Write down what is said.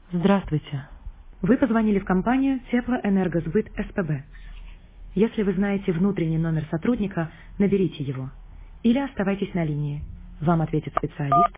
Здравствуйте. Вы позвонили в компанию Теплоэнергосбыт СПБ. Если вы знаете внутренний номер сотрудника, наберите его. Или оставайтесь на линии. Вам ответит специалист.